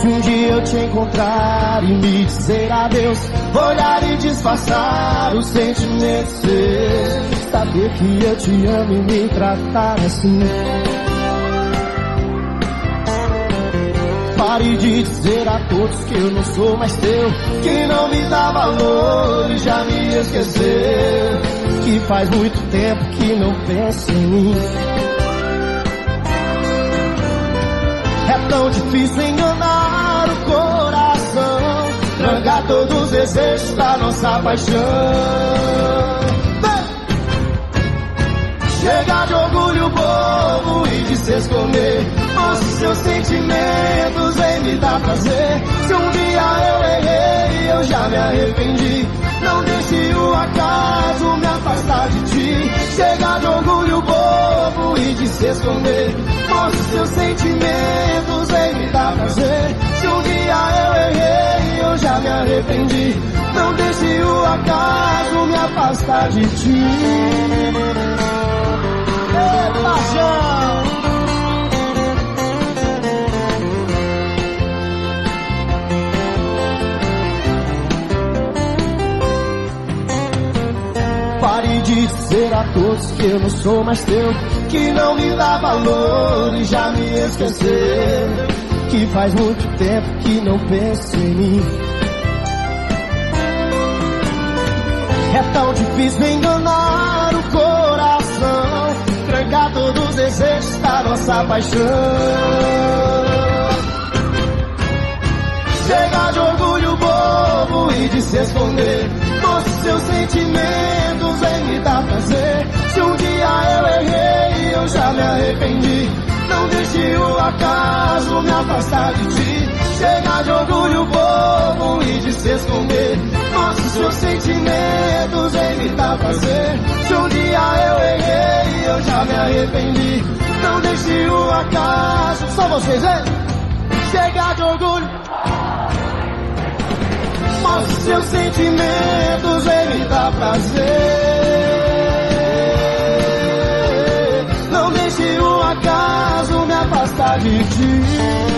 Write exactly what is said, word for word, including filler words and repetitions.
um dia eu te encontrar e me dizer adeus, olhar e disfarçar os sentimentos seus, saber que eu te amo e me tratar assim. Pare de dizer a todos que eu não sou mais teu, que não me dá valor e já me esqueceu, que faz muito tempo que não pensa em mim. É tão difícil enganar o coração, trancar todos os desejos da nossa paixão. Chega de orgulho bobo e de se esconder, mostre seus sentimentos, vem me dar prazer. Se um dia eu errei, eu já me arrependi, não deixe o acaso me afastar de ti. Chega de orgulho bobo e de se esconder, mostre seus sentimentos, vem me dar prazer. Se um dia eu errei, eu já me arrependi, não deixe o acaso me afastar de ti. Ei, paixão! Pare de dizer a todos que eu não sou mais teu, que não me dá valor e já me esqueceu, que faz muito tempo que não penso em mim. É tão difícil enganar o coração, trancar todos os desejos da nossa paixão. Chega de orgulho bobo e de se esconder, mostre seus sentimentos, vem me dar prazer. Se um dia eu errei, eu já me arrependi, não deixe o acaso me afastar de ti. Chega de orgulho bobo e de se esconder, mostre seus sentimentos, vem me dar prazer. Se um dia eu errei, eu já me arrependi, não deixe o acaso. Só vocês, hein? Chega de orgulho, mostre seus sentimentos, vem me dar prazer. Não deixe o acaso me afastar de ti.